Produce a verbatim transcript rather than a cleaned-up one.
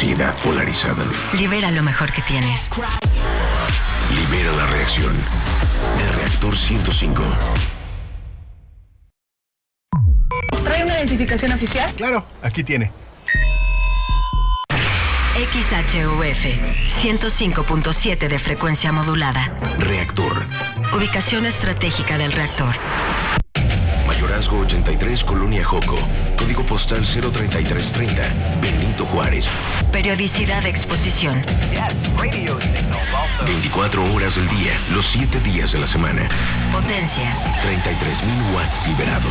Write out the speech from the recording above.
sociedad polarizada. Libera lo mejor que tienes. Libera la reacción. De Reactor ciento cinco. ¿Trae una identificación oficial? Claro, aquí tiene. X H U F ciento cinco punto siete de frecuencia modulada. Reactor. Ubicación estratégica del reactor. Mayorazgo ochenta y tres, Colonia Joco. Código postal cero treinta y tres treinta. Benito Juárez. Periodicidad de exposición. veinticuatro horas del día, los siete días de la semana. Potencia. treinta y tres mil watts liberados.